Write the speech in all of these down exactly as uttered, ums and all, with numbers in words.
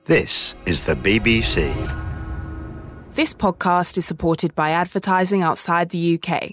This is the B B C. This podcast is supported by advertising outside the U K.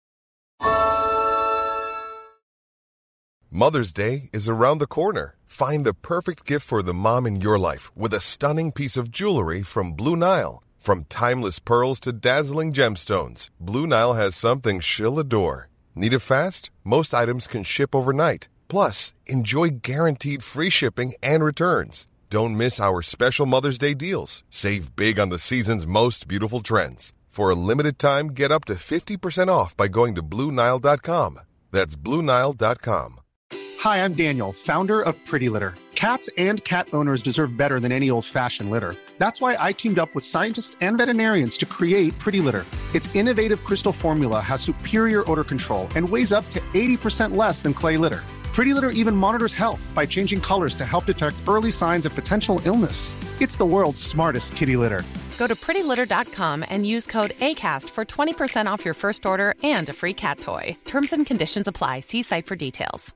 Mother's Day is around the corner. Find the perfect gift for the mom in your life with a stunning piece of jewelry from Blue Nile. From timeless pearls to dazzling gemstones, Blue Nile has something she'll adore. Need it fast? Most items can ship overnight. Plus, enjoy guaranteed free shipping and returns. Don't miss our special Mother's Day deals. Save big on the season's most beautiful trends. For a limited time, get up to fifty percent off by going to Blue Nile dot com. That's Blue Nile dot com. Hi, I'm Daniel, founder of Pretty Litter. Cats and cat owners deserve better than any old-fashioned litter. That's why I teamed up with scientists and veterinarians to create Pretty Litter. Its innovative crystal formula has superior odor control and weighs up to eighty percent less than clay litter. Pretty Litter even monitors health by changing colors to help detect early signs of potential illness. It's the world's smartest kitty litter. Go to pretty litter dot com and use code ACAST for twenty percent off your first order and a free cat toy. Terms and conditions apply. See site for details.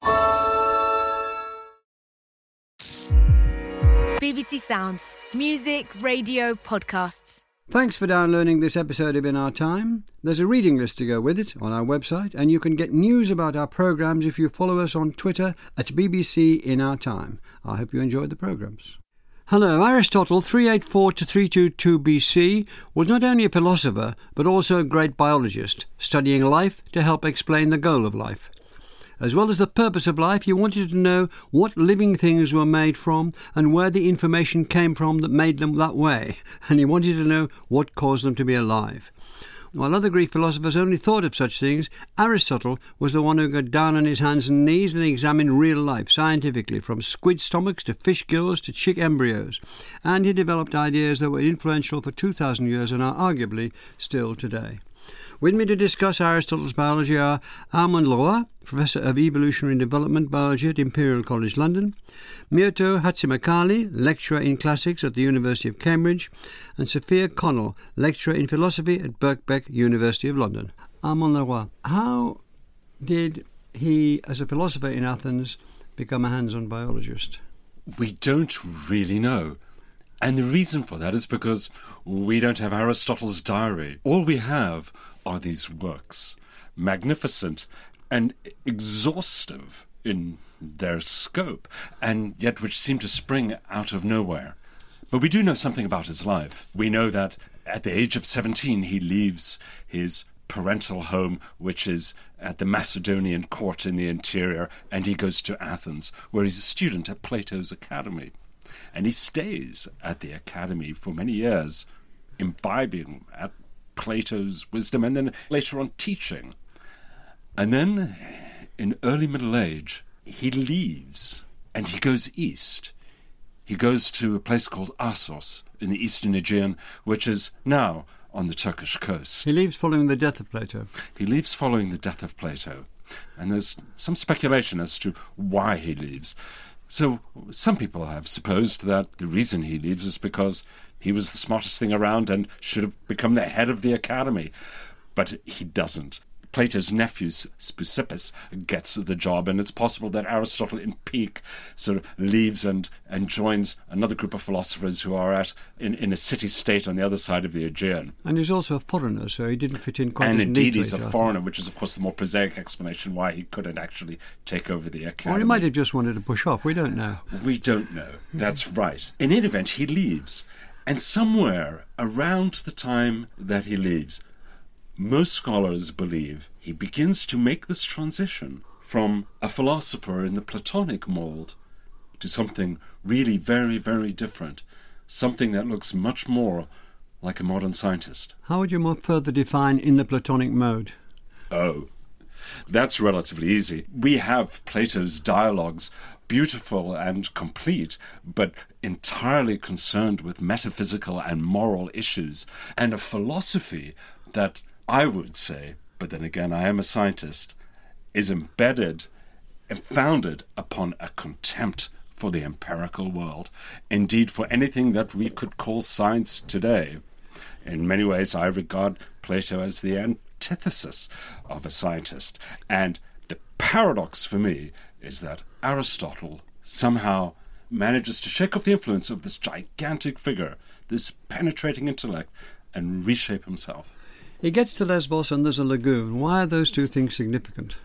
B B C Sounds. Music, radio, podcasts. Thanks for downloading this episode of In Our Time. There's a reading list to go with it on our website, and you can get news about our programmes if you follow us on Twitter at B B C In Our Time. I hope you enjoyed the programmes. Hello, Aristotle, three eighty-four to three twenty-two B C, was not only a philosopher, but also a great biologist, studying life to help explain the goal of life. As well as the purpose of life, he wanted to know what living things were made from and where the information came from that made them that way, and he wanted to know what caused them to be alive. While other Greek philosophers only thought of such things, Aristotle was the one who got down on his hands and knees and examined real life scientifically, from squid stomachs to fish gills to chick embryos, and he developed ideas that were influential for two thousand years and are arguably still today. With me to discuss Aristotle's biology are Armand Leroy, Professor of Evolutionary and Development Biology at Imperial College London, Myoto Hatzimakali, Lecturer in Classics at the University of Cambridge, and Sophia Connell, Lecturer in Philosophy at Birkbeck, University of London. Armand Leroy, how did he, as a philosopher in Athens, become a hands-on biologist? We don't really know. And the reason for that is because we don't have Aristotle's diary. All we have are these works, magnificent and exhaustive in their scope, and yet which seem to spring out of nowhere. But we do know something about his life. We know that at the age of seventeen he leaves his parental home, which is at the Macedonian court in the interior, and he goes to Athens, where he's a student at Plato's Academy. And he stays at the academy for many years, imbibing at Plato's wisdom and then later on teaching. And then, in early middle age, he leaves and he goes east. He goes to a place called Assos in the eastern Aegean, which is now on the Turkish coast. He leaves following the death of Plato. He leaves following the death of Plato. And there's some speculation as to why he leaves. So some people have supposed that the reason he leaves is because he was the smartest thing around and should have become the head of the academy. But he doesn't. Plato's nephew, Speusippus, gets the job, and it's possible that Aristotle in peak sort of leaves and, and joins another group of philosophers who are at in, in a city-state on the other side of the Aegean. And he's also a foreigner, so he didn't fit in quite and as indeed neatly. He's a foreigner, which is, of course, the more prosaic explanation why he couldn't actually take over the academy. Or he might have just wanted to push off. We don't know. We don't know. That's right. In any event, he leaves. And somewhere around the time that he leaves, most scholars believe he begins to make this transition from a philosopher in the Platonic mold to something really very, very different, something that looks much more like a modern scientist. How would you more further define in the Platonic mode? Oh, that's relatively easy. We have Plato's dialogues, beautiful and complete, but entirely concerned with metaphysical and moral issues, and a philosophy that I would say, but then again I am a scientist, is embedded and founded upon a contempt for the empirical world, indeed for anything that we could call science today. In many ways I regard Plato as the antithesis of a scientist, and the paradox for me is that Aristotle somehow manages to shake off the influence of this gigantic figure, this penetrating intellect, and reshape himself. He gets to Lesbos and there's a lagoon. Why are those two things significant?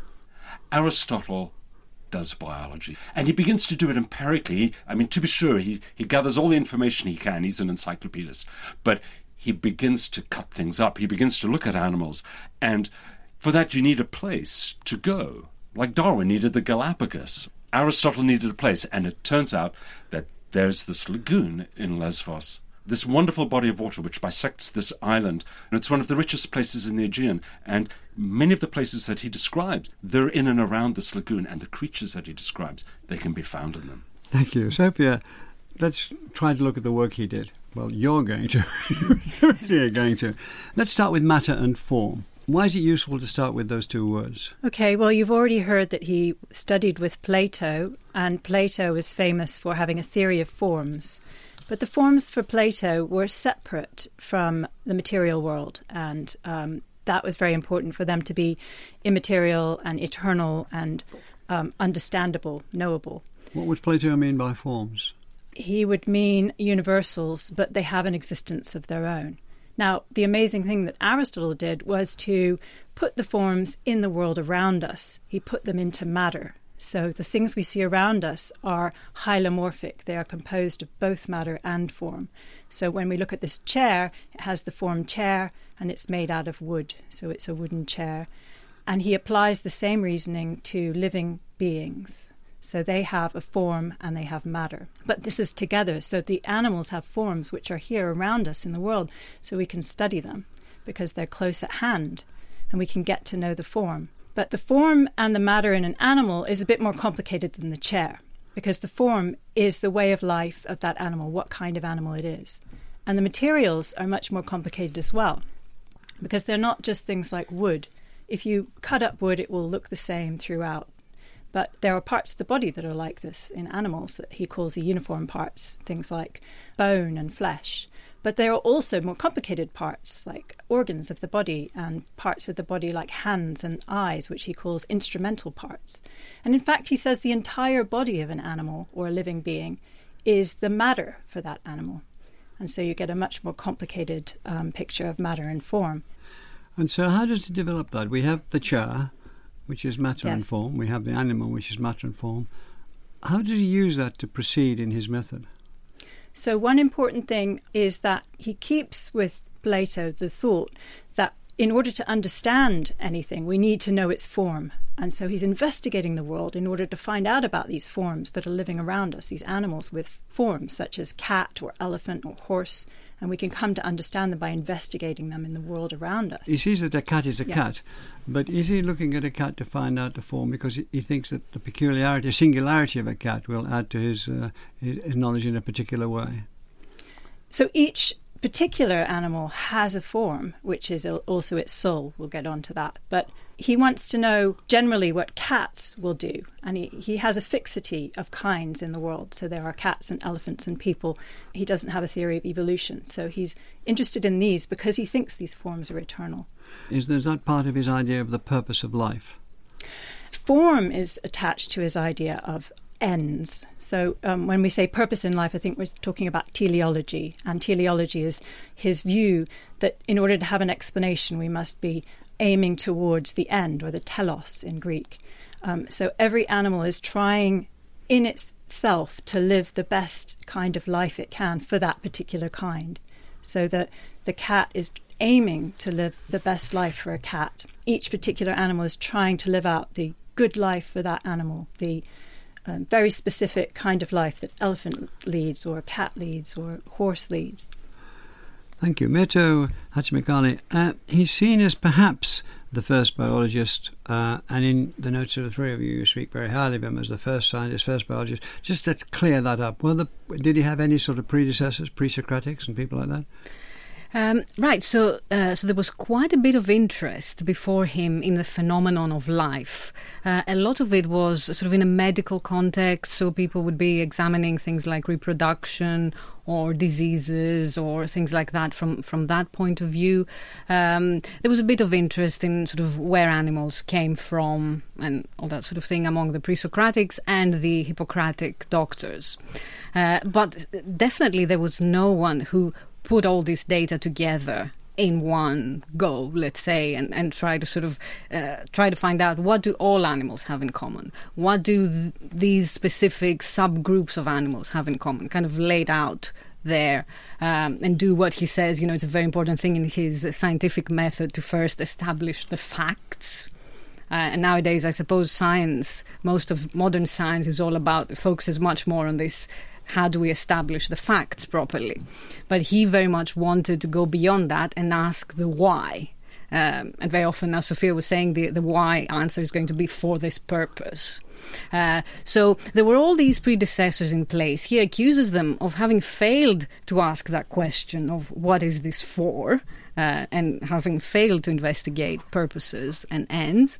Aristotle does biology, and he begins to do it empirically. I mean, to be sure, he, he gathers all the information he can. He's an encyclopedist. But he begins to cut things up. He begins to look at animals. And for that, you need a place to go. Like Darwin needed the Galapagos. Aristotle needed a place. And it turns out that there's this lagoon in Lesbos, this wonderful body of water which bisects this island. And it's one of the richest places in the Aegean. And many of the places that he describes, they're in and around this lagoon. And the creatures that he describes, they can be found in them. Thank you. Sophia, let's try to look at the work he did. Well, you're going to. You're going to. Let's start with matter and form. Why is it useful to start with those two words? Okay, well, you've already heard that he studied with Plato, and Plato is famous for having a theory of forms. But the forms for Plato were separate from the material world, and um, that was very important for them to be immaterial and eternal and um, understandable, knowable. What would Plato mean by forms? He would mean universals, but they have an existence of their own. Now, the amazing thing that Aristotle did was to put the forms in the world around us. He put them into matter. So the things we see around us are hylomorphic. They are composed of both matter and form. So when we look at this chair, it has the form chair, and it's made out of wood. So it's a wooden chair. And he applies the same reasoning to living beings. So they have a form and they have matter. But this is together. So the animals have forms which are here around us in the world, so we can study them because they're close at hand and we can get to know the form. But the form and the matter in an animal is a bit more complicated than the chair, because the form is the way of life of that animal, what kind of animal it is. And the materials are much more complicated as well, because they're not just things like wood. If you cut up wood, it will look the same throughout. But there are parts of the body that are like this in animals that he calls the uniform parts, things like bone and flesh. But there are also more complicated parts, like organs of the body, and parts of the body like hands and eyes, which he calls instrumental parts. And in fact, he says the entire body of an animal or a living being is the matter for that animal. And so you get a much more complicated um, picture of matter and form. And so how does he develop that? We have the chair, which is matter yes. and form. We have the animal, which is matter and form. How did he use that to proceed in his method? So one important thing is that he keeps with Plato the thought that in order to understand anything, we need to know its form. And so he's investigating the world in order to find out about these forms that are living around us, these animals with forms such as cat or elephant or horse. And we can come to understand them by investigating them in the world around us. He sees that a cat is a yeah. cat, but is he looking at a cat to find out the form because he, he thinks that the peculiarity, singularity of a cat will add to his, uh, his, his knowledge in a particular way? So each particular animal has a form, which is also its soul. We'll get on to that. But he wants to know generally what cats will do. And he, he has a fixity of kinds in the world. So there are cats and elephants and people. He doesn't have a theory of evolution. So he's interested in these because he thinks these forms are eternal. Is there that part of his idea of the purpose of life? Form is attached to his idea of ends. So um, when we say purpose in life, I think we're talking about teleology. And teleology is his view that in order to have an explanation, we must be aiming towards the end, or the telos in Greek. Um, so every animal is trying in itself to live the best kind of life it can for that particular kind. So that the cat is aiming to live the best life for a cat. Each particular animal is trying to live out the good life for that animal, the um, very specific kind of life that elephant leads or cat leads or horse leads. Thank you. Mirto Hatchimekali, uh, he's seen as perhaps the first biologist, uh, and in the notes of the three of you, you speak very highly of him as the first scientist, first biologist. Just let's clear that up. Well, the, did he have any sort of predecessors, pre-Socratics and people like that? Um, right, so uh, so there was quite a bit of interest before him in the phenomenon of life. Uh, a lot of it was sort of in a medical context, so people would be examining things like reproduction or diseases or things like that from, from that point of view. Um, there was a bit of interest in sort of where animals came from and all that sort of thing among the pre-Socratics and the Hippocratic doctors. Uh, but definitely there was no one who put all this data together in one go, let's say, and, and try to sort of uh, try to find out what do all animals have in common? What do th- these specific subgroups of animals have in common? Kind of laid out there um, and do what he says. You know, it's a very important thing in his scientific method to first establish the facts. Uh, and nowadays, I suppose science, most of modern science is all about, focuses much more on this, how do we establish the facts properly? But he very much wanted to go beyond that and ask the why. Um, and very often, as Sophia was saying, the, the why answer is going to be for this purpose. Uh, so there were all these predecessors in place. He accuses them of having failed to ask that question of what is this for, uh, and having failed to investigate purposes and ends.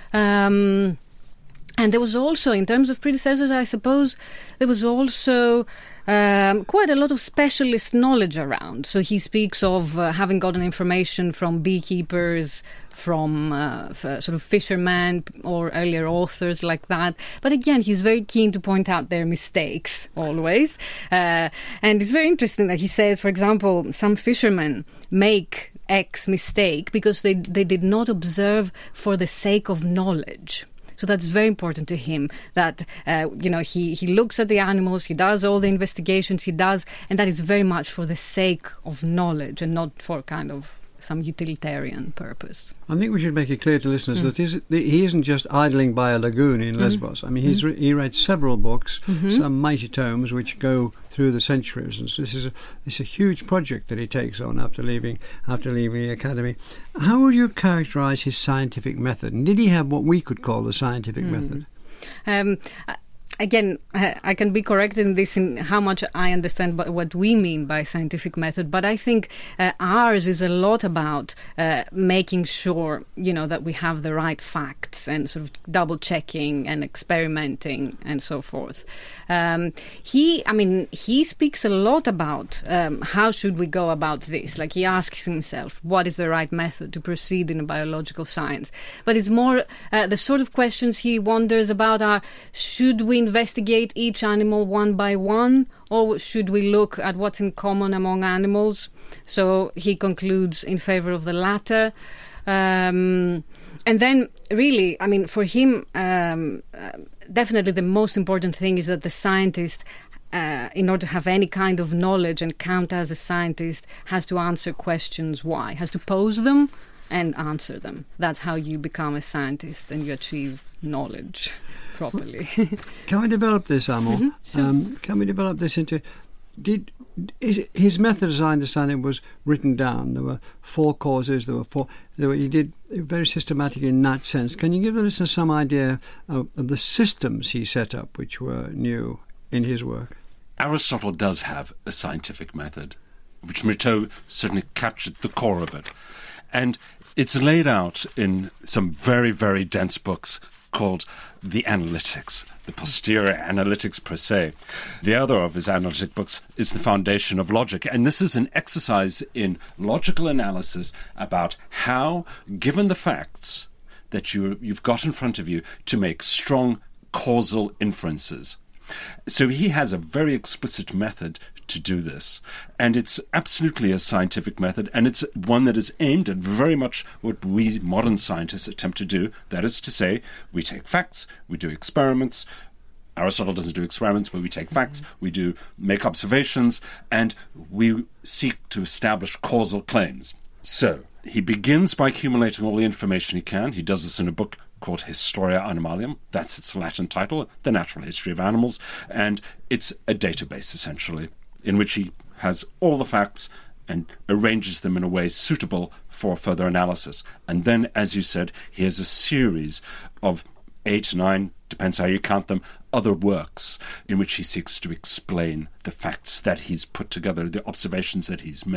Um And there was also, in terms of predecessors, I suppose, there was also um, quite a lot of specialist knowledge around. So he speaks of uh, having gotten information from beekeepers, from uh, f- sort of fishermen or earlier authors like that. But again, he's very keen to point out their mistakes always. Uh, and it's very interesting that he says, for example, some fishermen make X mistake because they, they did not observe for the sake of knowledge. So that's very important to him, that, uh, you know, he, he looks at the animals, he does all the investigations he does, and that is very much for the sake of knowledge and not for kind of some utilitarian purpose. I think we should make it clear to listeners Mm. that he's, he isn't just idling by a lagoon in Mm. Lesbos. I mean, he's re- he read several books, Mhm. some mighty tomes which go through the centuries, and so this is a, it's a huge project that he takes on after leaving after leaving the academy. How would you characterise his scientific method? And did he have what we could call the scientific Mm. method? Um, Again, I can be corrected in this in how much I understand what we mean by scientific method, but I think uh, ours is a lot about uh, making sure, you know, that we have the right facts and sort of double checking and experimenting and so forth. Um, he, I mean, he speaks a lot about um, how should we go about this. Like he asks himself, what is the right method to proceed in a biological science? But it's more uh, the sort of questions he wonders about are, should we investigate each animal one by one, or should we look at what's in common among animals? So he concludes in favor of the latter. Um, and then really, I mean, for him, um, uh, definitely the most important thing is that the scientist, uh, in order to have any kind of knowledge and count as a scientist, has to answer questions why, has to pose them and answer them. That's how you become a scientist and you achieve knowledge properly. Can we develop this, Amor? Mm-hmm, sure. um, can we develop this into... Did is, his method, as I understand it, was written down. There were four causes. There were four. There were, he did very systematic in that sense. Can you give the listener some idea of, of the systems he set up, which were new in his work? Aristotle does have a scientific method, which Myrto certainly captured the core of it, and it's laid out in some very, very dense books called The Analytics, the Posterior Analytics per se. The other of his analytic books is The Foundation of Logic, and this is an exercise in logical analysis about how, given the facts that you, you've got in front of you, to make strong causal inferences. So he has a very explicit method to do this, and it's absolutely a scientific method, and it's one that is aimed at very much what we modern scientists attempt to do. That is to say, we take facts, we do experiments. Aristotle doesn't do experiments, but we take facts, we do make observations, and we seek to establish causal claims. So he begins by accumulating all the information he can. He does this in a book called Historia Animalium. That's its Latin title, The Natural History of Animals, and it's a database, essentially, in which he has all the facts and arranges them in a way suitable for further analysis. And then, as you said, he has a series of eight, nine, depends how you count them, other works in which he seeks to explain the facts that he's put together, the observations that he's made.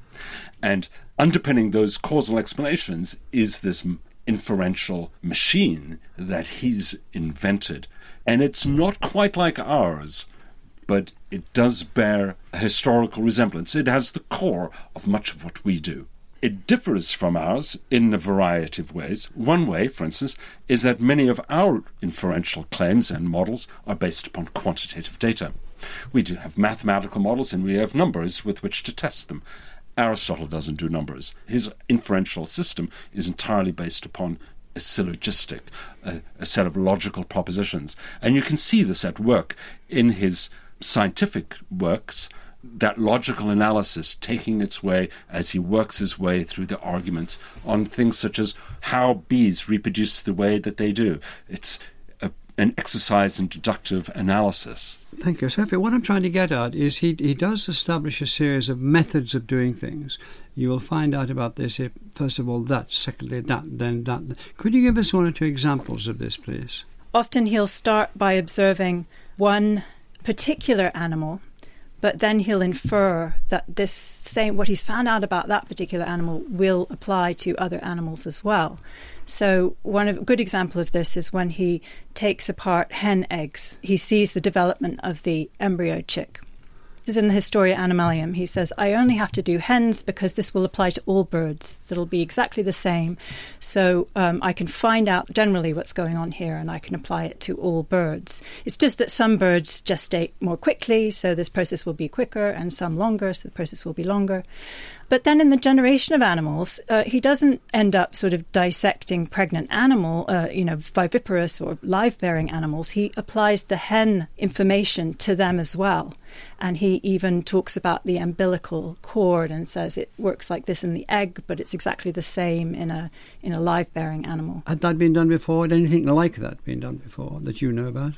And underpinning those causal explanations is this inferential machine that he's invented. And it's not quite like ours, but it does bear a historical resemblance. It has the core of much of what we do. It differs from ours in a variety of ways. One way, for instance, is that many of our inferential claims and models are based upon quantitative data. We do have mathematical models and we have numbers with which to test them. Aristotle doesn't do numbers. His inferential system is entirely based upon a syllogistic, a, a set of logical propositions. And you can see this at work in his scientific works, that logical analysis taking its way as he works his way through the arguments on things such as how bees reproduce the way that they do. It's a, an exercise in deductive analysis. Thank you, Sophie. What I'm trying to get at is he he does establish a series of methods of doing things. You will find out about this if, first of all, that, secondly, that, then that. Could you give us one or two examples of this, please? Often he'll start by observing one particular animal, but then he'll infer that this same, what he's found out about that particular animal will apply to other animals as well. So one of, a good example of this is when he takes apart hen eggs. He sees the development of the embryo chick. This is in the Historia Animalium. He says, I only have to do hens because this will apply to all birds. It'll be exactly the same. So um, I can find out generally what's going on here and I can apply it to all birds. It's just that some birds gestate more quickly, so this process will be quicker, and some longer, so the process will be longer. But then in the generation of animals, uh, he doesn't end up sort of dissecting pregnant animal, uh, you know, viviparous or live-bearing animals. He applies the hen information to them as well. And he even talks about the umbilical cord and says it works like this in the egg, but it's exactly the same in a in a live-bearing animal. Had that been done before? Had anything like that been done before that you know about?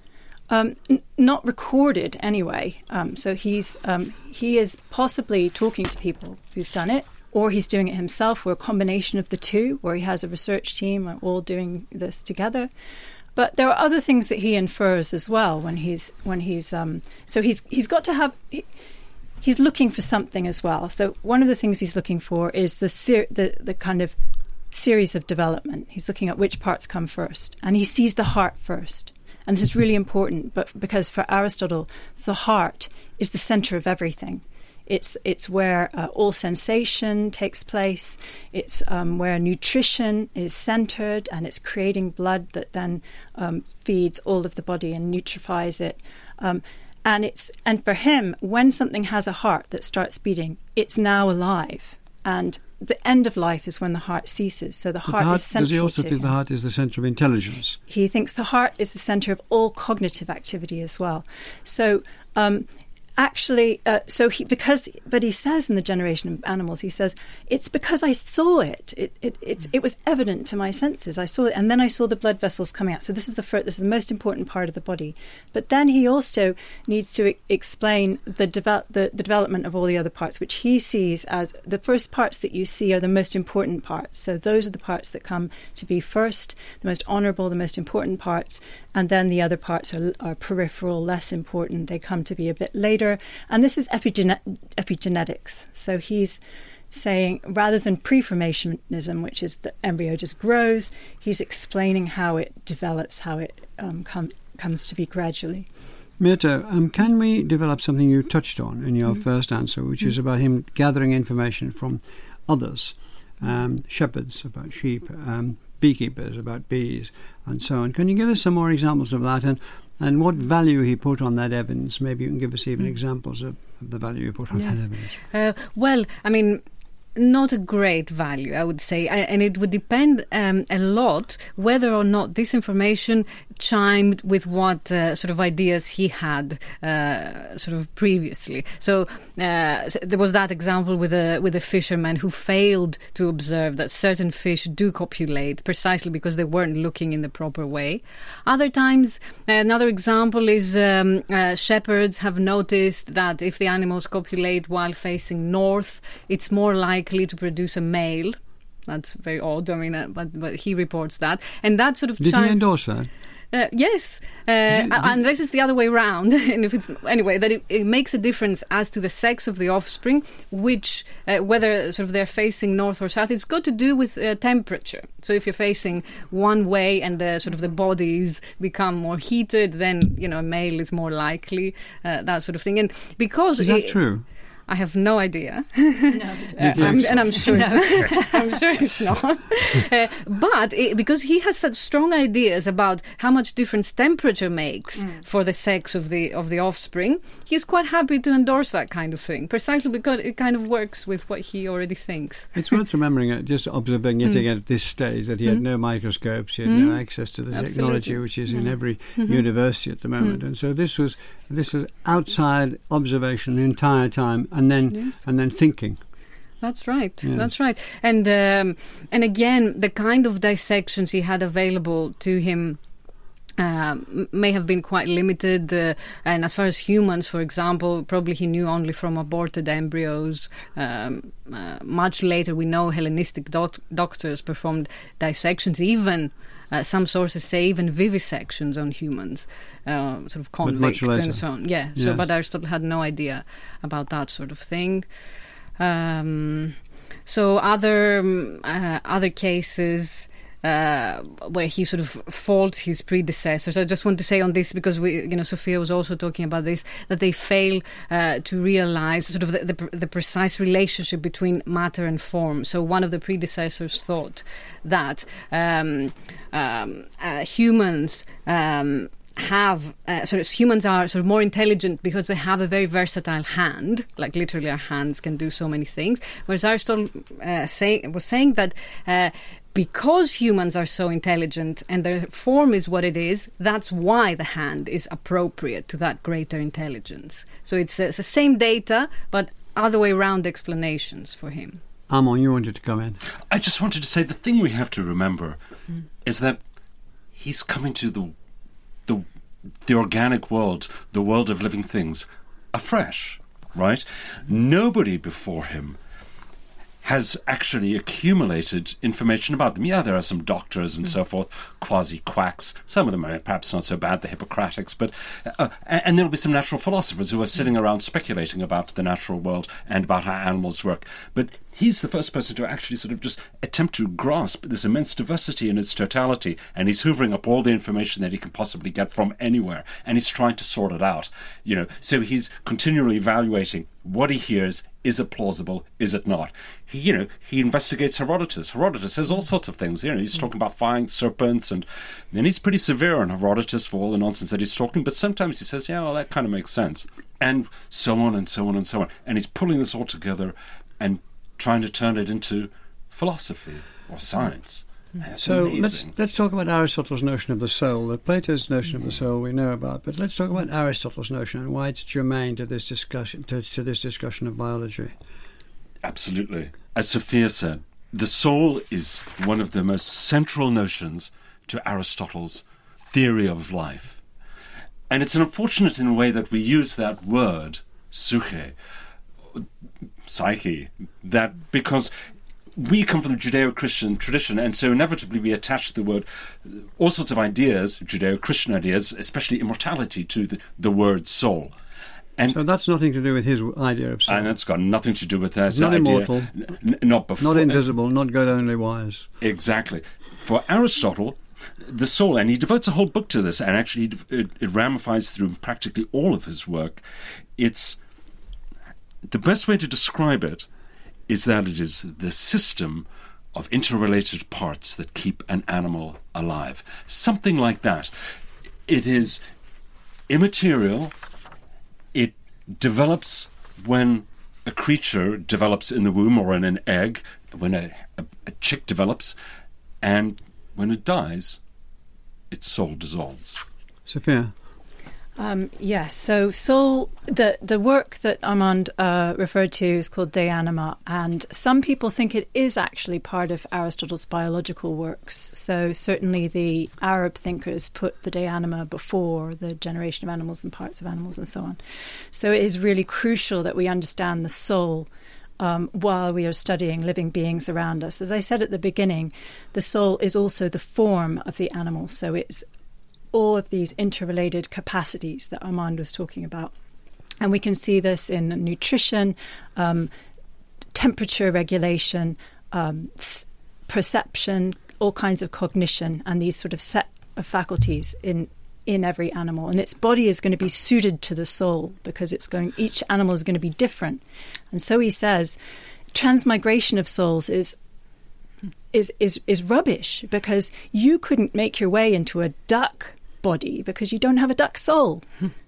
Um, n- not recorded anyway. Um, so he's um, he is possibly talking to people who've done it, or he's doing it himself, or a combination of the two, where he has a research team all doing this together. But there are other things that he infers as well when he's when he's um, so he's he's got to have. He, he's looking for something as well. So one of the things he's looking for is the ser- the the kind of series of development. He's looking at which parts come first, and he sees the heart first. And this is really important, but because for Aristotle, the heart is the center of everything. It's it's where uh, all sensation takes place. It's um, where nutrition is centered, and it's creating blood that then um, feeds all of the body and nutrifies it. Um, and it's and for him, when something has a heart that starts beating, it's now alive. And the end of life is when the heart ceases. So the heart, the heart is central. Does he also to think him. the heart is the centre of intelligence? He thinks the heart is the centre of all cognitive activity as well. So um, actually, uh, so he because, but he says in the Generation of Animals, he says it's because I saw it. It it it's, it was evident to my senses. I saw it, and then I saw the blood vessels coming out. So this is the first, this is the most important part of the body. But then he also needs to e- explain the, devel- the the development of all the other parts, which he sees as the first parts that you see are the most important parts. So those are the parts that come to be first, the most honourable, the most important parts, and then the other parts are, are peripheral, less important. They come to be a bit later. And this is epigene- epigenetics. So he's saying, rather than preformationism, which is the embryo just grows, he's explaining how it develops, how it um, com- comes to be gradually. Mirta, um, can we develop something you touched on in your mm-hmm. first answer, which mm-hmm. is about him gathering information from others, um, shepherds about sheep, um, beekeepers about bees, and so on. Can you give us some more examples of that, and and what value he put on that evidence? Maybe you can give us even mm. examples of, of the value he put on yes. that evidence. Uh, well, I mean, not a great value, I would say, I, and it would depend um, a lot whether or not this information chimed with what uh, sort of ideas he had uh, sort of previously. So uh, there was that example with a with a fisherman who failed to observe that certain fish do copulate precisely because they weren't looking in the proper way. Other times, another example is um, uh, shepherds have noticed that if the animals copulate while facing north, it's more likely to produce a male. That's very odd. I mean, uh, but but he reports that, and that sort of. Did chime- he endorse that? Uh, yes, uh, unless it's the other way around. And if it's anyway, that it, it makes a difference as to the sex of the offspring, which uh, whether sort of they're facing north or south. It's got to do with uh, temperature. So if you're facing one way and the sort of the bodies become more heated, then you know a male is more likely, uh, that sort of thing. And because is that it, true? I have no idea. No, uh, I'm, and I'm sure, no. it's, I'm sure it's not. Uh, but it, because he has such strong ideas about how much difference temperature makes mm. for the sex of the of the offspring, he's quite happy to endorse that kind of thing, precisely because it kind of works with what he already thinks. It's worth remembering, uh, just observing yet mm. again at this stage, that he had mm. no microscopes, he had mm. no access to the Absolutely. technology which is mm. in every mm-hmm. university at the moment, mm. and so this was this was outside observation the entire time. And then, yes. and then thinking. That's right. Yes. That's right. And um, and again, the kind of dissections he had available to him uh, may have been quite limited. Uh, and as far as humans, for example, probably he knew only from aborted embryos. Um, uh, much later, we know Hellenistic doc- doctors performed dissections, even. Uh, some sources say even vivisections on humans, uh, sort of convicts and so on. Yeah. Yes. So, but Aristotle had no idea about that sort of thing. Um, so, other um, uh, other cases uh, where he sort of faults his predecessors. I just want to say on this, because we, you know, Sophia was also talking about this, that they fail uh, to realize sort of the, the, the precise relationship between matter and form. So, one of the predecessors thought that um, um, uh, humans um, have uh, sort of humans are sort of more intelligent because they have a very versatile hand, like literally our hands can do so many things. Whereas Aristotle uh, say, was saying that uh, because humans are so intelligent and their form is what it is, that's why the hand is appropriate to that greater intelligence. So it's, uh, it's the same data, but other way around explanations for him. Amon, you wanted to come in. I just wanted to say the thing we have to remember mm. is that he's coming to the the the organic world, the world of living things, afresh, right? Nobody before him has actually accumulated information about them. Yeah, there are some doctors and mm. so forth, quasi-quacks. Some of them are perhaps not so bad, the Hippocratics, but uh, and there'll be some natural philosophers who are sitting around speculating about the natural world and about how animals work. But he's the first person to actually sort of just attempt to grasp this immense diversity in its totality, and he's hoovering up all the information that he can possibly get from anywhere, and he's trying to sort it out. You know, so he's continually evaluating what he hears. Is it plausible? Is it not? He, you know, he investigates Herodotus. Herodotus says all sorts of things. You know, he's talking about flying serpents, and then he's pretty severe on Herodotus for all the nonsense that he's talking. But sometimes he says, "Yeah, well, that kind of makes sense," and so on and so on and so on. And he's pulling this all together and trying to turn it into philosophy or science. That's so amazing. let's let's talk about Aristotle's notion of the soul. The Plato's notion mm-hmm. of the soul we know about, but let's talk about Aristotle's notion and why it's germane to this discussion to, to this discussion of biology. Absolutely. As Sophia said, the soul is one of the most central notions to Aristotle's theory of life. And it's unfortunate in a way that we use that word, psyche, psyche, that because we come from the Judeo-Christian tradition, and so inevitably we attach to the word all sorts of ideas, Judeo-Christian ideas, especially immortality, to the, the word soul. And so that's nothing to do with his idea of soul. And that's got nothing to do with that. Not idea. Immortal, n- not before, not invisible, not God only wise. Exactly. For Aristotle, the soul, and he devotes a whole book to this, and actually it, it ramifies through practically all of his work. It's the best way to describe it is that it is the system of interrelated parts that keep an animal alive. Something like that. It is immaterial. It develops when a creature develops in the womb or in an egg, when a, a, a chick develops, and when it dies, its soul dissolves. Sophia? Um, yes, so soul, the, the work that Armand uh, referred to is called De Anima, and some people think it is actually part of Aristotle's biological works. So certainly the Arab thinkers put the De Anima before the generation of animals and parts of animals and so on. So it is really crucial that we understand the soul Um, while we are studying living beings around us. As I said at the beginning, the soul is also the form of the animal, so it's all of these interrelated capacities that Armand was talking about. And we can see this in nutrition, um, temperature regulation, um, s- perception, all kinds of cognition, and these sort of set of faculties in in every animal. And its body is going to be suited to the soul, because it's going. Each animal is going to be different. And so he says, transmigration of souls is is is is rubbish, because you couldn't make your way into a duck body because you don't have a duck soul.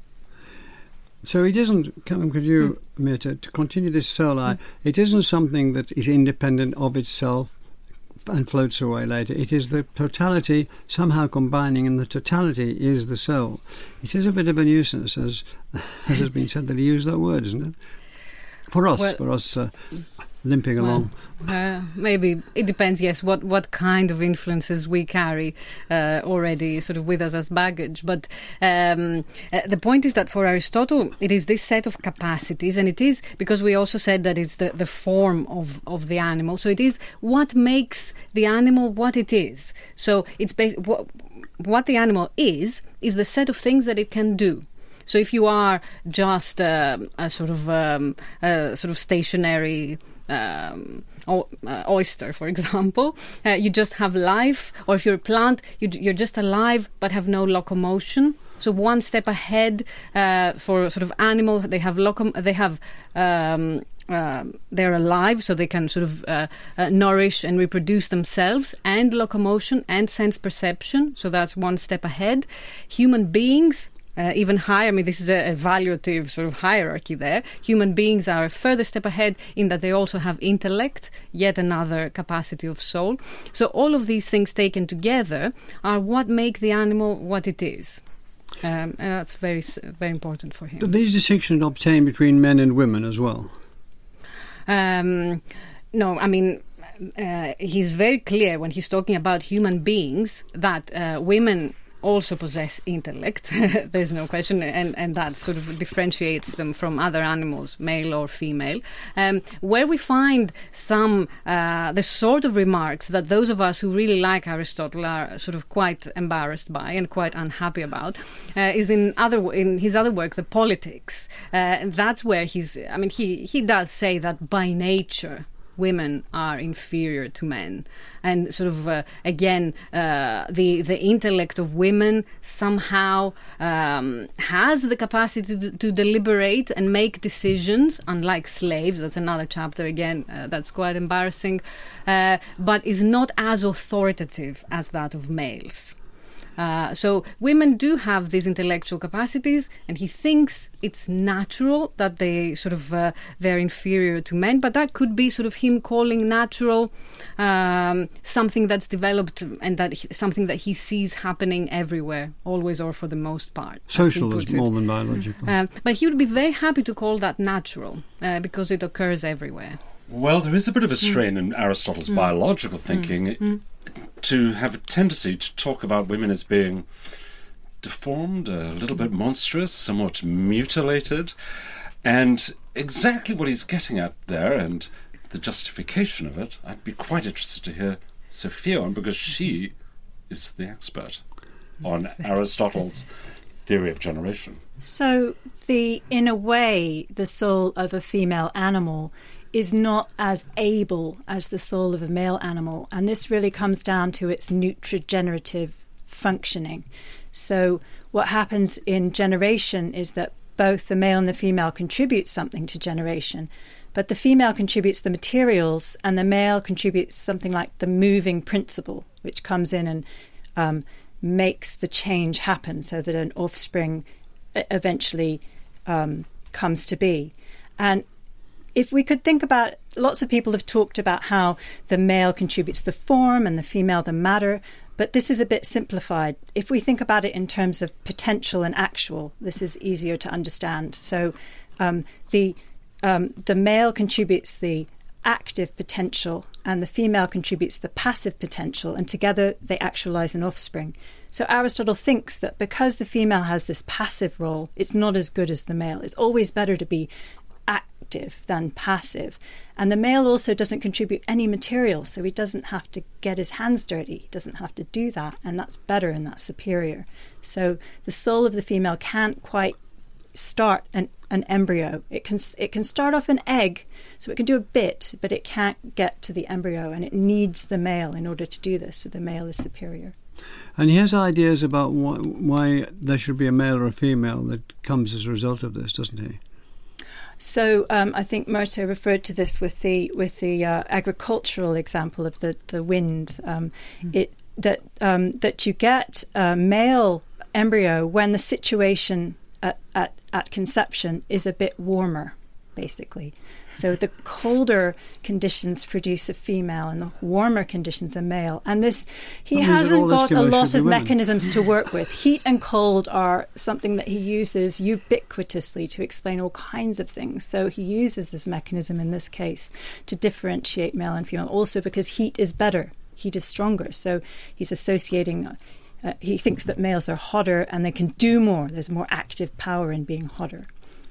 So it isn't, could you, Amir, to, to continue this soul eye, it isn't something that is independent of itself and floats away later. It is the totality somehow combining, and the totality is the soul. It is a bit of a nuisance, as, as has been said, that he used that word, isn't it? For us, well, for us uh, limping well, along. Uh, maybe it depends, yes, what, what kind of influences we carry uh, already sort of with us as baggage. But um, uh, the point is that for Aristotle, it is this set of capacities, and it is because we also said that it's the, the form of, of the animal. So it is what makes the animal what it is. So it's bas- what, what the animal is, is the set of things that it can do. So if you are just uh, a sort of um, a sort of stationary um, o- uh, oyster, for example, uh, you just have life. Or if you're a plant, you, you're just alive but have no locomotion. So one step ahead uh, for sort of animal, they have locom- they have. Um, Uh, they're alive, so they can sort of uh, uh, nourish and reproduce themselves, and locomotion and sense perception. So that's one step ahead. Human beings, uh, even higher. I mean, this is a evaluative sort of hierarchy there. Human beings are a further step ahead in that they also have intellect, yet another capacity of soul. So all of these things taken together are what make the animal what it is. Um, and that's very, very important for him. Do these distinctions obtain between men and women as well? Um, no, I mean, uh, he's very clear when he's talking about human beings that uh, women also possess intellect. There's no question, and, and that sort of differentiates them from other animals, male or female. Um, where we find some, uh, the sort of remarks that those of us who really like Aristotle are sort of quite embarrassed by and quite unhappy about, uh, is in other in his other work, The Politics. Uh, and that's where he's, I mean, he, he does say that by nature women are inferior to men, and sort of uh, again uh, the the intellect of women somehow um, has the capacity to, to deliberate and make decisions, unlike slaves. That's another chapter again. Uh, that's quite embarrassing, uh, but is not as authoritative as that of males. Uh, so women do have these intellectual capacities, and he thinks it's natural that they sort of uh, they're inferior to men, but that could be sort of him calling natural um, something that's developed and that he, something that he sees happening everywhere, always or for the most part. Social is more than biological. Um, but he would be very happy to call that natural uh, because it occurs everywhere. Well, there is a bit of a strain mm. in Aristotle's mm. biological thinking mm. Mm. to have a tendency to talk about women as being deformed, a little bit monstrous, somewhat mutilated. And exactly what he's getting at there, and the justification of it, I'd be quite interested to hear Sophia on, because she is the expert on Aristotle's theory of generation. So, the in a way, the soul of a female animal is not as able as the soul of a male animal. And this really comes down to its nutrigenerative functioning. So what happens in generation is that both the male and the female contribute something to generation, but the female contributes the materials and the male contributes something like the moving principle, which comes in and um, makes the change happen so that an offspring eventually um, comes to be. And if we could think about, lots of people have talked about how the male contributes the form and the female the matter, but this is a bit simplified. If we think about it in terms of potential and actual, this is easier to understand. So um, the um, the male contributes the active potential and the female contributes the passive potential, and together they actualize an offspring. So Aristotle thinks that because the female has this passive role, it's not as good as the male. It's always better to be active than passive. And the male also doesn't contribute any material, so he doesn't have to get his hands dirty. He doesn't have to do that, and that's better and that's superior. So the soul of the female can't quite start an, an embryo. It can it can start off an egg, so it can do a bit, but it can't get to the embryo, and it needs the male in order to do this, so the male is superior. And he has ideas about why, why there should be a male or a female that comes as a result of this, doesn't he? So um, I think Myrto referred to this with the with the uh, agricultural example of the the wind. Um, mm. It that um, that you get a male embryo when the situation at, at at conception is a bit warmer, basically. So the colder conditions produce a female, and the warmer conditions a male. And this, he hasn't got a lot of mechanisms to work with. Heat and cold are something that he uses ubiquitously to explain all kinds of things. So he uses this mechanism in this case to differentiate male and female, also because heat is better, heat is stronger. So he's associating, uh, he thinks that males are hotter and they can do more. There's more active power in being hotter.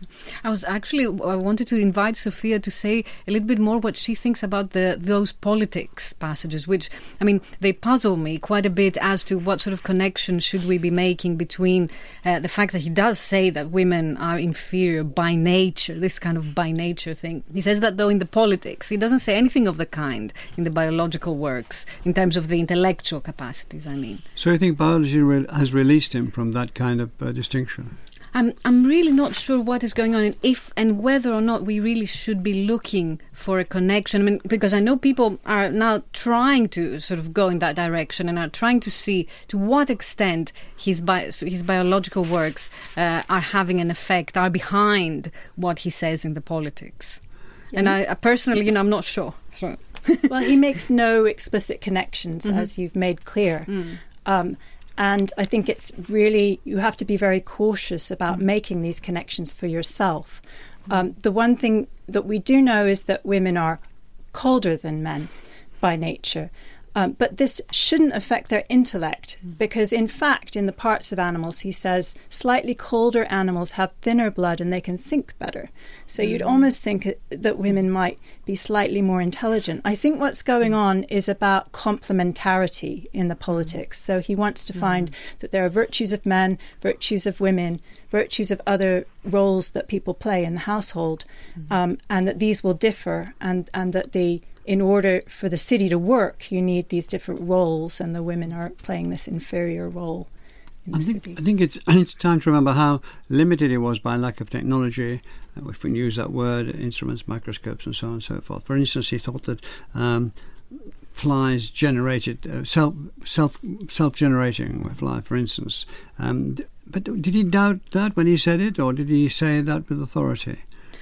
I was actually, I wanted to invite Sophia to say a little bit more what she thinks about the those politics passages, which, I mean, they puzzle me quite a bit as to what sort of connection should we be making between uh, the fact that he does say that women are inferior by nature, this kind of by nature thing. He says that, though, in the politics. He doesn't say anything of the kind in the biological works, in terms of the intellectual capacities, I mean. So you think biology re- has released him from that kind of uh, distinction? I'm I'm really not sure what is going on, and if and whether or not we really should be looking for a connection. I mean, because I know people are now trying to sort of go in that direction and are trying to see to what extent his bi- his biological works uh, are having an effect, are behind what he says in the politics. Yes. And I, I personally, you know, I'm not sure. So. Well, he makes no explicit connections, mm-hmm. as you've made clear. Mm. Um, And I think it's really, you have to be very cautious about mm. making these connections for yourself. Mm. Um, the one thing that we do know is that women are colder than men by nature. Um, but this shouldn't affect their intellect, mm. because in fact, in the parts of animals, he says, slightly colder animals have thinner blood and they can think better. So mm. you'd almost think that women might be slightly more intelligent. I think what's going on is about complementarity in the politics. So he wants to find mm. that there are virtues of men, virtues of women, virtues of other roles that people play in the household, mm. um, and that these will differ, and, and that the in order for the city to work, you need these different roles, and the women are playing this inferior role in the I think, city. I think it's it's time to remember how limited it was by lack of technology, uh, if we can use that word, instruments, microscopes, and so on and so forth. For instance, he thought that um, flies generated, uh, self, self, self-generating fly, for instance. Um, but did he doubt that when he said it, or did he say that with authority?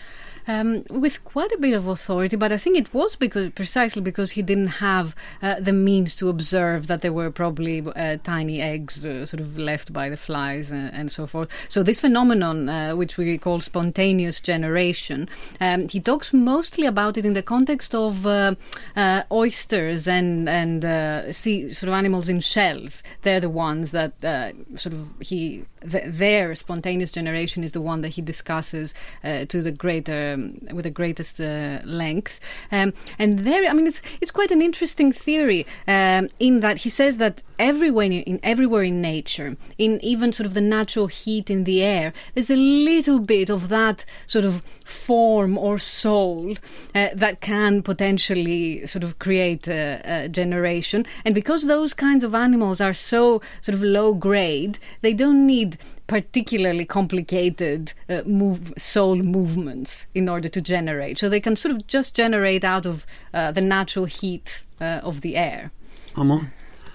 Um, with quite a bit of authority, but I think it was because precisely because he didn't have uh, the means to observe that there were probably uh, tiny eggs uh, sort of left by the flies uh, and so forth. So this phenomenon, uh, which we call spontaneous generation, um, he talks mostly about it in the context of uh, uh, oysters and and uh, sea sort of animals in shells. They're the ones that uh, sort of he th- their spontaneous generation is the one that he discusses uh, to the greater. Um, with the greatest uh, length, um, and there, I mean, it's it's quite an interesting theory um, in that he says that everywhere in everywhere in nature, in even sort of the natural heat in the air, there's a little bit of that sort of form or soul uh, that can potentially sort of create a, a generation, and because those kinds of animals are so sort of low grade, they don't need particularly complicated uh, move, soul movements in order to generate. So they can sort of just generate out of uh, the natural heat uh, of the air. Armand?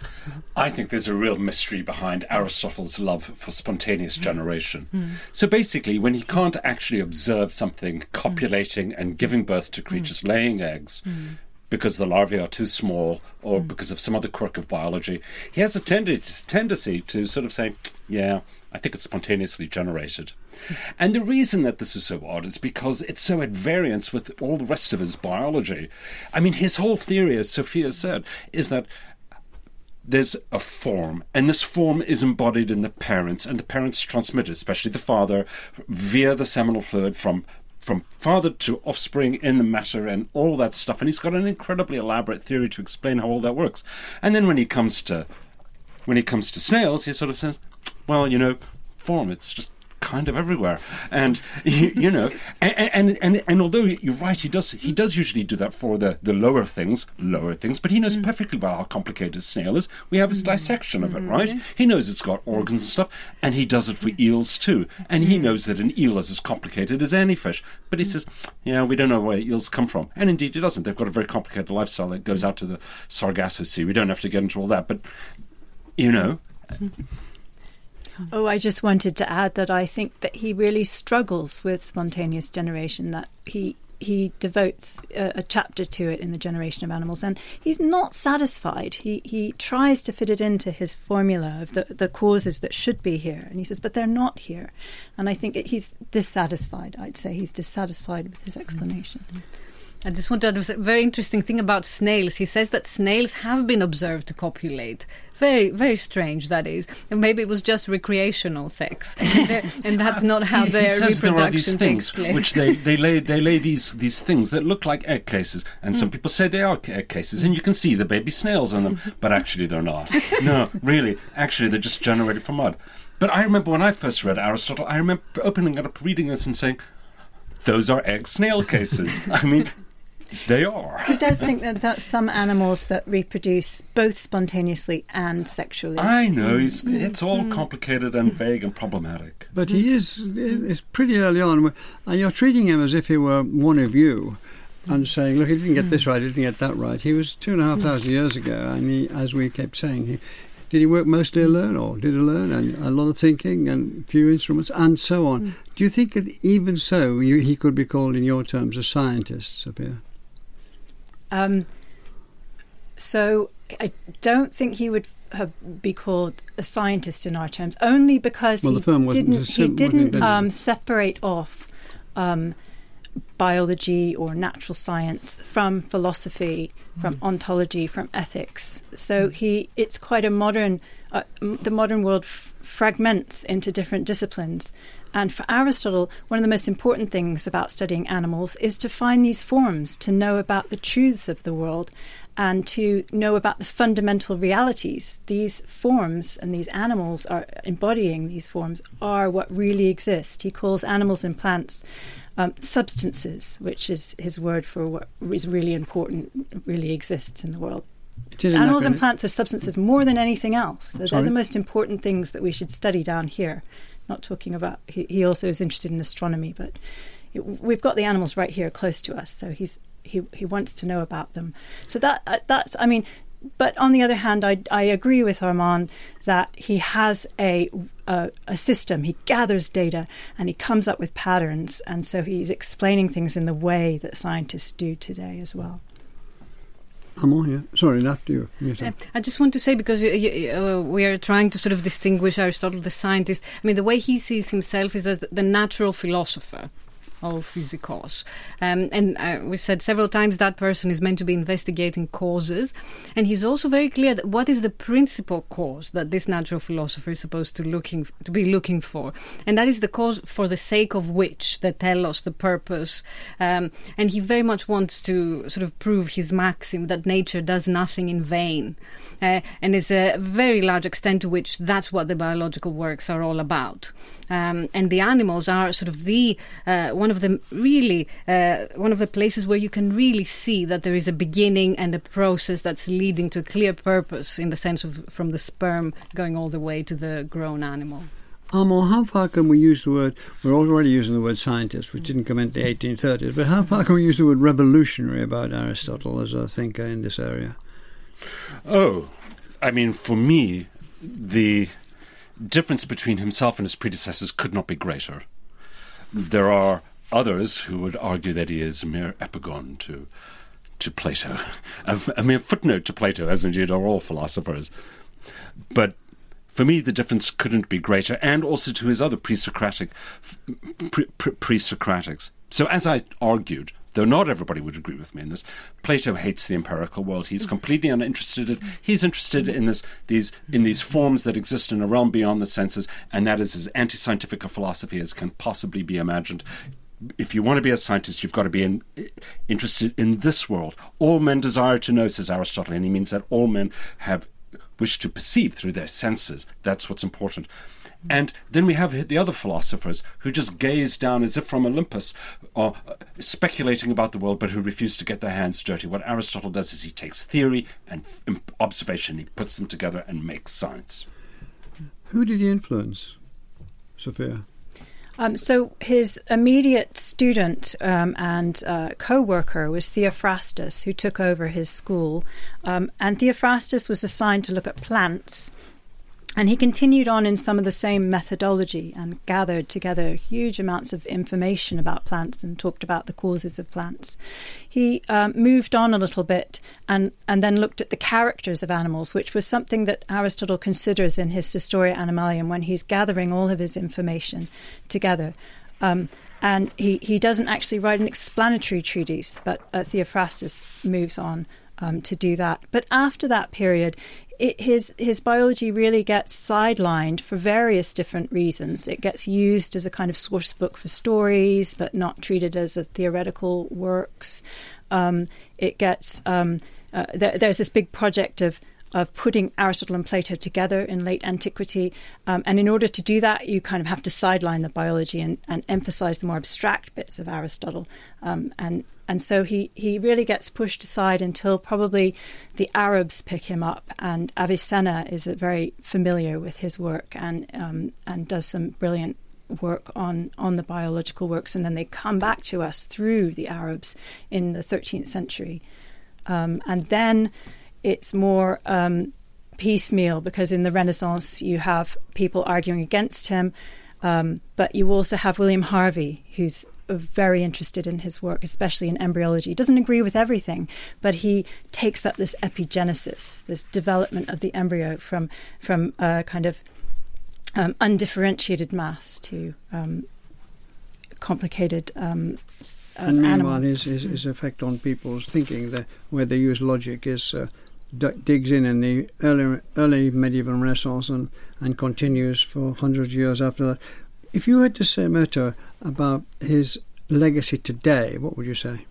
I think there's a real mystery behind Aristotle's love for spontaneous generation. Mm. So basically, when he can't actually observe something copulating mm. and giving birth to creatures mm. laying eggs, mm. because the larvae are too small or mm. because of some other quirk of biology, he has a tend- tendency to sort of say, yeah, I think it's spontaneously generated. And the reason that this is so odd is because it's so at variance with all the rest of his biology. I mean, his whole theory, as Sophia said, is that there's a form, and this form is embodied in the parents, and the parents transmit it, especially the father, via the seminal fluid from from father to offspring in the matter and all that stuff. And he's got an incredibly elaborate theory to explain how all that works. And then when he comes to when he comes to snails, he sort of says, well, you know, form, it's just kind of everywhere. And, you, you know, and, and and and although you're right, he does he does usually do that for the, the lower things, lower things, but he knows mm. perfectly well how complicated a snail is. We have his mm. dissection of it, right? Mm. He knows it's got organs and stuff, and he does it for eels too. And he knows that an eel is as complicated as any fish. But he says, yeah, we don't know where eels come from. And indeed he doesn't. They've got a very complicated lifestyle that goes out to the Sargasso Sea. We don't have to get into all that, but, you know... Oh, I just wanted to add that I think that he really struggles with spontaneous generation, that he he devotes a, a chapter to it in The Generation of Animals, and he's not satisfied. He he tries to fit it into his formula of the, the causes that should be here, and he says, but they're not here. And I think it, he's dissatisfied, I'd say. He's dissatisfied with his explanation. Mm-hmm. I just want to add a very interesting thing about snails. He says that snails have been observed to copulate. Very, very strange, that is. And maybe it was just recreational sex. And that's not how he, their he says reproduction there are these things takes place. which they, they lay they lay these these things that look like egg cases. And mm. some people say they are egg cases. And you can see the baby snails in them. But actually they're not. No, really. Actually, they're just generated from mud. But I remember when I first read Aristotle, I remember opening it up, reading this and saying, those are egg snail cases. I mean... They are. He does think that that's some animals that reproduce both spontaneously and sexually. I know. It's, it's all complicated and vague and problematic. But he is it's pretty early on. And you're treating him as if he were one of you and saying, look, he didn't get this right, he didn't get that right. He was two and a half thousand years ago, and he, as we kept saying, he, did he work mostly alone, or did he learn? And a lot of thinking and a few instruments and so on. Do you think that even so, you, he could be called, in your terms, a scientist, Sophia? Um, so I don't think he would have, be called a scientist in our terms, only because well, he the firm wasn't didn't, sim- he didn't um, separate off um, biology or natural science from philosophy, from mm. ontology, from ethics. So mm. he it's quite a modern, uh, the modern world f- fragments into different disciplines. And for Aristotle, one of the most important things about studying animals is to find these forms, to know about the truths of the world and to know about the fundamental realities. These forms and these animals are embodying these forms are what really exist. He calls animals and plants um, substances, which is his word for what is really important, really exists in the world. Animals and plants are substances more than anything else. So Sorry? They're the most important things that we should study down here. Not talking about, he, he also is interested in astronomy, but it, we've got the animals right here close to us, so he's he he wants to know about them. So that uh, that's, I mean, but on the other hand, I I agree with Armand that he has a, a a system. He gathers data and he comes up with patterns, and so he's explaining things in the way that scientists do today as well. I'm on, yeah. Sorry, after you. Uh, I just want to say, because uh, uh, we are trying to sort of distinguish Aristotle, the scientist. I mean, the way he sees himself is as the natural philosopher of physikos. Um, and uh, we've said several times that person is meant to be investigating causes. And he's also very clear that what is the principal cause that this natural philosopher is supposed to looking to be looking for. And that is the cause for the sake of which, the telos, the purpose. Um, and he very much wants to sort of prove his maxim that nature does nothing in vain. Uh, and there's a very large extent to which that's what the biological works are all about. Um, and the animals are sort of the uh, one of the really uh, one of the places where you can really see that there is a beginning and a process that's leading to a clear purpose, in the sense of from the sperm going all the way to the grown animal. Armand, how far can we use the word, we're already using the word scientist, which didn't come in the eighteen thirties, but how far can we use the word revolutionary about Aristotle as a thinker in this area? Oh, I mean, for me, the difference between himself and his predecessors could not be greater. There are others who would argue that he is a mere epigon to to Plato, a, a mere footnote to Plato, as indeed are all philosophers. But for me, the difference couldn't be greater, and also to his other pre-Socratic, pre, pre, pre-Socratics. So as I argued, though not everybody would agree with me in this, Plato hates the empirical world. He's completely uninterested in, he's interested in this these in these forms that exist in a realm beyond the senses, and that is as anti-scientific a philosophy as can possibly be imagined. if you want to be a scientist, you've got to be in, interested in this world. All men desire to know, says Aristotle, and he means that all men have wish to perceive through their senses. That's what's important. And then we have the other philosophers who just gaze down as if from Olympus, or uh, speculating about the world, but who refuse to get their hands dirty. What Aristotle does is he takes theory and f- observation, he puts them together and makes science. Who did he influence, Sophia? Um, so his immediate student um, and uh, co-worker was Theophrastus, who took over his school. Um, and Theophrastus was assigned to look at plants. And he continued on in some of the same methodology and gathered together huge amounts of information about plants and talked about the causes of plants. He um, moved on a little bit and, and then looked at the characters of animals, which was something that Aristotle considers in his Historia Animalium when he's gathering all of his information together. Um, and he, he doesn't actually write an explanatory treatise, but uh, Theophrastus moves on um, to do that. But after that period, It, his his biology really gets sidelined for various different reasons. It gets used as a kind of source book for stories, but not treated as a theoretical works. Um, it gets um, uh, th- there's this big project of of putting Aristotle and Plato together in late antiquity, um, and in order to do that, you kind of have to sideline the biology and, and emphasize the more abstract bits of Aristotle, um, and. And so he, he really gets pushed aside until probably the Arabs pick him up. And Avicenna is very familiar with his work and um, and does some brilliant work on, on the biological works. And then they come back to us through the Arabs in the thirteenth century. Um, and then it's more um, piecemeal, because in the Renaissance you have people arguing against him. Um, but you also have William Harvey, who's very interested in his work, especially in embryology. He doesn't agree with everything, but he takes up this epigenesis, this development of the embryo from from a kind of um, undifferentiated mass to um, complicated um, uh, and meanwhile, animal. his, his, his effect on people's thinking, the, where they use logic, is uh, d- digs in in the early, early medieval Renaissance and, and continues for hundreds of years after that. If you had to say, Myrto, about his legacy today, what would you say?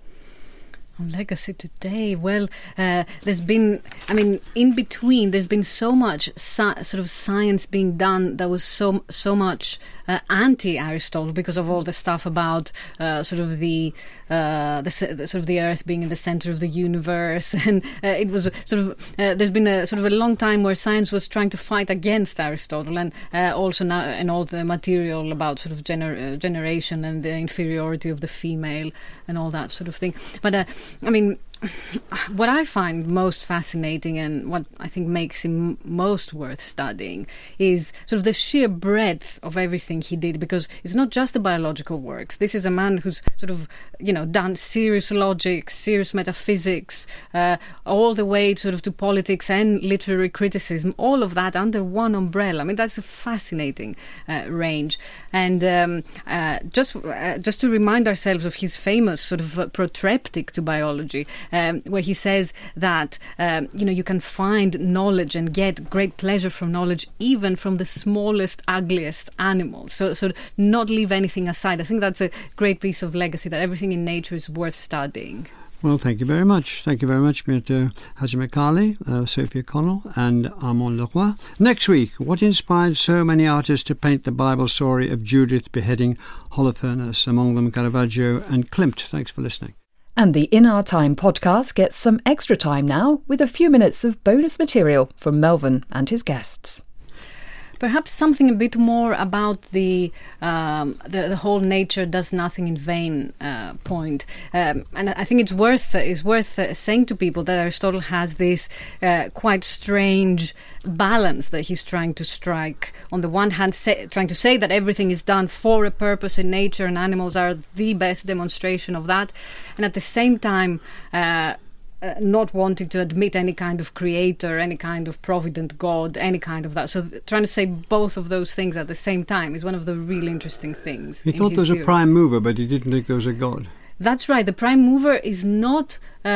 Legacy today, well, uh, there's been, I mean, in between, there's been so much sci- sort of science being done that was so so much uh, anti-Aristotle because of all the stuff about uh, sort of the, uh, the sort of the Earth being in the center of the universe, and uh, it was sort of uh, there's been a sort of a long time where science was trying to fight against Aristotle, and uh, also now and all the material about sort of gener- uh, generation and the inferiority of the female and all that sort of thing, but. Uh, I mean, what I find most fascinating and what I think makes him most worth studying is sort of the sheer breadth of everything he did, because it's not just the biological works. This is a man who's sort of, you know, done serious logic, serious metaphysics, uh, all the way sort of to politics and literary criticism, all of that under one umbrella. I mean, that's a fascinating uh, range. And um, uh, just uh, just to remind ourselves of his famous sort of uh, protreptic to biology, Um, where he says that, um, you know, you can find knowledge and get great pleasure from knowledge even from the smallest, ugliest animals. So, so not leave anything aside. I think that's a great piece of legacy, that everything in nature is worth studying. Well, thank you very much. Thank you very much, Myrto Hadjimakali, uh, Sophia Connell and Armand Leroy. Next week, what inspired so many artists to paint the Bible story of Judith beheading Holofernes, among them Caravaggio and Klimt? Thanks for listening. And the In Our Time podcast gets some extra time now with a few minutes of bonus material from Melvyn and his guests. Perhaps something a bit more about the um, the, the whole nature does nothing in vain uh, point, um, and I think it's worth it's worth uh, saying to people that Aristotle has this uh, quite strange balance that he's trying to strike. On the one hand, say, trying to say that everything is done for a purpose in nature, and animals are the best demonstration of that, and at the same time. Uh, Uh, not wanting to admit any kind of creator, any kind of provident God, any kind of that. So th- trying to say both of those things at the same time is one of the really interesting things. He thought there was a prime mover, but he didn't think there was a God. That's right. The prime mover is not,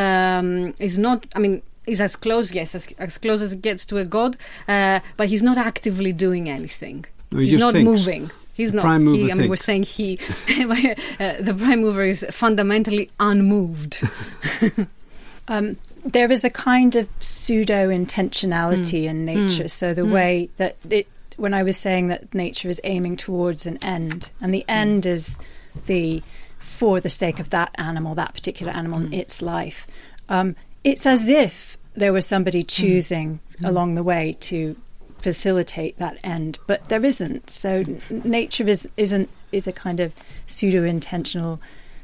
um, is not, I mean, is as close, yes, as, as close as it gets to a God, uh, but he's not actively doing anything. No, he he's just not thinks. moving. He's The not prime mover he. I mean, thinks. we're saying he. uh, the prime mover is fundamentally unmoved. Um, there is a kind of pseudo-intentionality Mm. in nature. Mm. So the Mm. way that it, when I was saying that nature is aiming towards an end, and the end is the for the sake of that animal, that particular animal, Mm. and its life. Um, it's as if there was somebody choosing Mm. along the way to facilitate that end, but there isn't. So n- nature is isn't is a kind of pseudo-intentional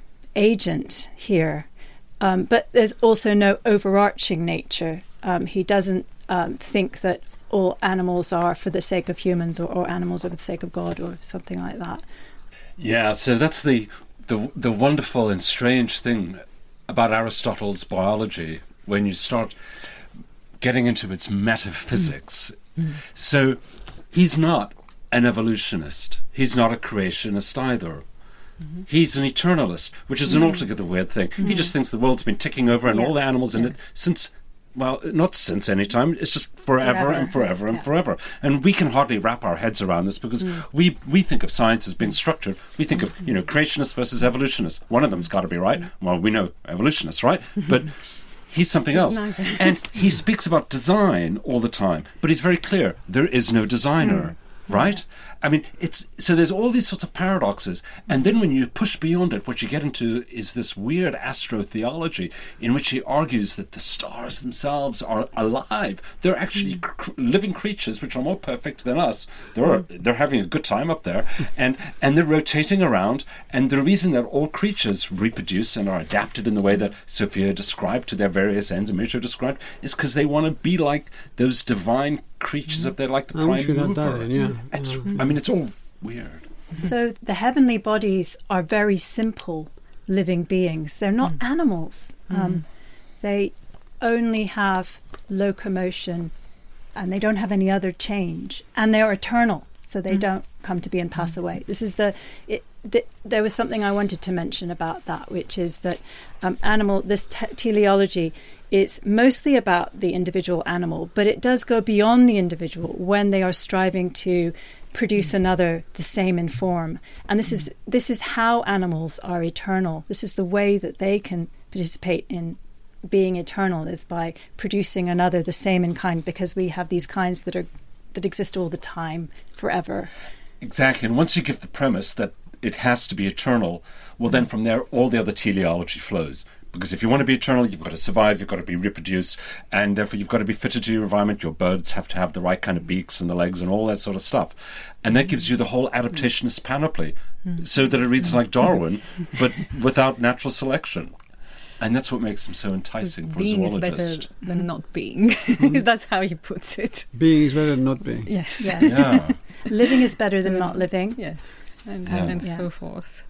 agent here. Um, but there's also no overarching nature. Um, he doesn't um, think that all animals are for the sake of humans, or, or animals are for the sake of God, or something like that. Yeah, so that's the, the the wonderful and strange thing about Aristotle's biology when you start getting into its metaphysics. Mm. So he's not an evolutionist. He's not a creationist either. Mm-hmm. He's an eternalist, which is an altogether weird thing. Mm-hmm. He just thinks the world's been ticking over and Yeah. all the animals in Yeah. it since, well, not since any time. It's just forever, Forever. and forever and Yeah. forever. And we can hardly wrap our heads around this because Mm. we we think of science as being structured. We think of, you know, creationists versus evolutionists. One of them's got to be right. Well, we know evolutionists, right? But he's something else. neither. And he speaks about design all the time, but he's very clear. There is no designer, right? I mean, it's so there's all these sorts of paradoxes. And then when you push beyond it, what you get into is this weird astrotheology in which he argues that the stars themselves are alive. They're actually cr- living creatures which are more perfect than us. They're they're having a good time up there, and and they're rotating around. And the reason that all creatures reproduce and are adapted in the way that Sophia described to their various ends and Mircea described is because they want to be like those divine creatures up there, like the I wish prime we'd had that mover. in, yeah. It's, I mean, it's all weird. So the heavenly bodies are very simple living beings. They're not animals. Um, they only have locomotion, and they don't have any other change. And they're eternal, so they don't come to be and pass away. This is the... It, th- there was something I wanted to mention about that, which is that um, animal... This te- teleology is mostly about the individual animal, but it does go beyond the individual when they are striving to produce another the same in form. And this is this is how animals are eternal. This is the way that they can participate in being eternal, is by producing another the same in kind, because we have these kinds that are that exist all the time, forever. Exactly. And once you give the premise that it has to be eternal, well, then from there, all the other teleology flows. Because if you want to be eternal, you've got to survive, you've got to be reproduced, and therefore you've got to be fitted to your environment. Your birds have to have the right kind of beaks and the legs and all that sort of stuff. And that gives you the whole adaptationist panoply, so that it reads like Darwin, but without natural selection. And that's what makes him so enticing for a Being is zoologist. better than not being. That's how he puts it. Being is better than not being. Yes. Yeah. Yeah. Living is better than not living. Yes. And, Yeah. and Yeah. so forth.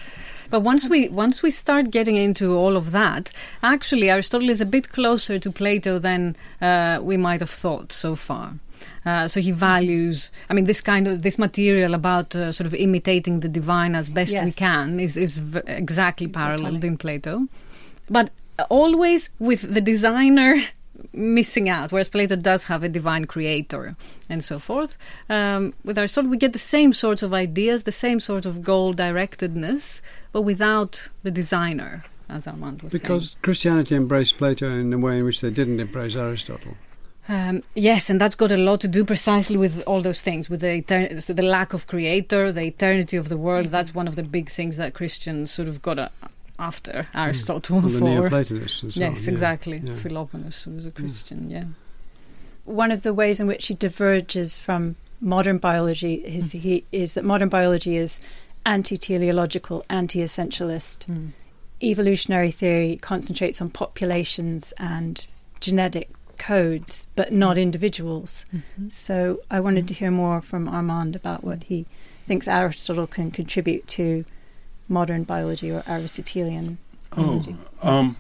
But once we once we start getting into all of that, actually Aristotle is a bit closer to Plato than uh, we might have thought so far. Uh, so he values, I mean, this kind of this material about uh, sort of imitating the divine as best Yes. we can is is v- exactly paralleled in Plato, but always with the designer missing out, whereas Plato does have a divine creator and so forth. Um, with Aristotle, we get the same sorts of ideas, the same sort of goal-directedness, but without the designer, as Armand was Because saying. Christianity embraced Plato in a way in which they didn't embrace Aristotle. Um, yes, and that's got a lot to do precisely with all those things, with the etern- so the lack of creator, the eternity of the world. That's one of the big things that Christians sort of got a, after Aristotle All the for. Neoplatonists and so on. Yes, yeah. exactly. Yeah. Philoponus was a Christian, yeah. One of the ways in which he diverges from modern biology is he is that modern biology is anti-teleological, anti-essentialist. Mm. Evolutionary theory concentrates on populations and genetic codes, but not individuals. Mhm. So I wanted to hear more from Armand about what he thinks Aristotle can contribute to modern biology or Aristotelian biology. Oh, um,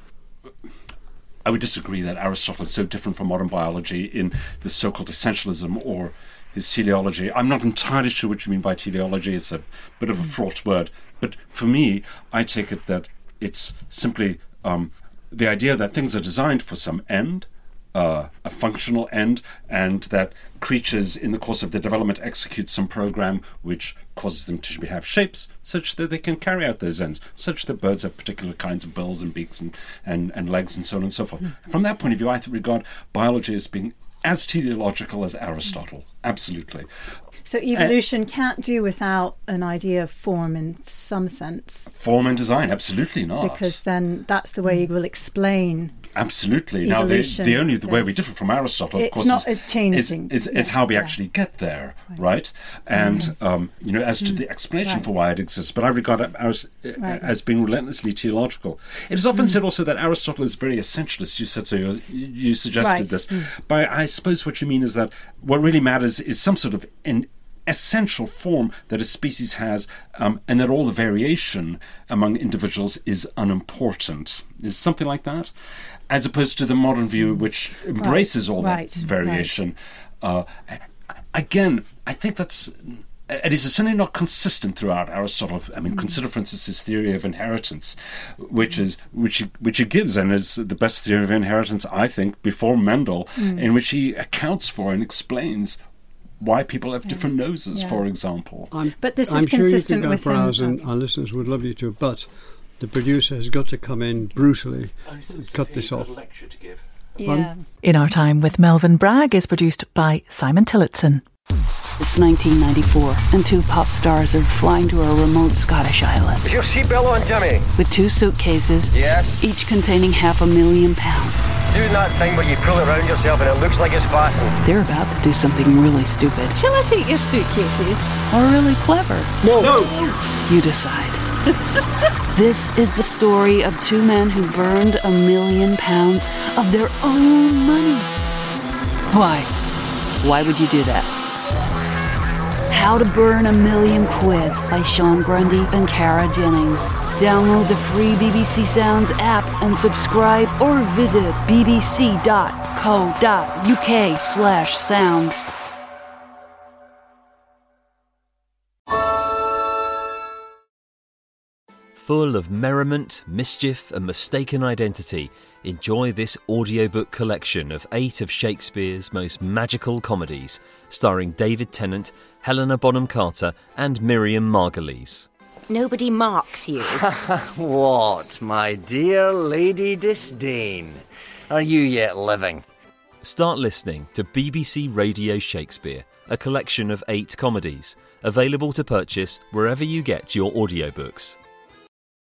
I would disagree that Aristotle is so different from modern biology in the so-called essentialism or his teleology. I'm not entirely sure what you mean by teleology. It's a bit of a fraught word. But for me, I take it that it's simply um, the idea that things are designed for some end, uh, a functional end, and that creatures in the course of their development execute some program which causes them to have shapes such that they can carry out those ends, such that birds have particular kinds of bills and beaks and, and, and legs and so on and so forth. Mm. From that point of view, I regard biology as being as teleological as Aristotle. Absolutely. So evolution uh, can't do without an idea of form in some sense. Form and design, absolutely not. Because then that's the way you will explain. Absolutely. Now, the, the only the way we differ from Aristotle, of it's course, not, is, it's changing. is, is, yeah, is how we yeah. actually get there, right? right? And, mm-hmm. um, you know, as to the explanation right. for why it exists, but I regard it as, right. as being relentlessly teleological. It is often mm. said also that Aristotle is very essentialist. You said so, you, you suggested right. this. Mm. But I suppose what you mean is that what really matters is some sort of in, essential form that a species has, um, and that all the variation among individuals is unimportant. Is something like that? As opposed to the modern view, which embraces right. all right. that variation. Right. Uh, again, I think that's... It is certainly not consistent throughout Aristotle. I mean, mm. consider, for instance, his theory of inheritance, which is which he, which he gives, and is the best theory of inheritance, I think, before Mendel, mm. in which he accounts for and explains why people have different yeah. noses, yeah. for example. I'm, but this I'm is sure consistent you with can go for hours, and our listeners would love you to, but the producer has got to come in brutally and cut this off. Yeah. In Our Time with Melvyn Bragg is produced by Simon Tillotson. It's nineteen ninety-four, and two pop stars are flying to a remote Scottish island. Is your seatbelt on, Jimmy? With two suitcases, yes, each containing half a million pounds. Doing that thing where you pull it around yourself and it looks like it's fastened. They're about to do something really stupid. Shall I take your suitcases? Or really clever. No! No! You decide. This is the story of two men who burned a million pounds of their own money. Why? Why would you do that? How to Burn a Million Quid by Sean Grundy and Cara Jennings. Download the free B B C Sounds app and subscribe, or visit bbc.co.uk slash sounds. Full of merriment, mischief and mistaken identity, enjoy this audiobook collection of eight of Shakespeare's most magical comedies, starring David Tennant, Helena Bonham Carter and Miriam Margolyes. Nobody marks you. What, my dear Lady Disdain? Are you yet living? Start listening to B B C Radio Shakespeare, a collection of eight comedies, available to purchase wherever you get your audiobooks.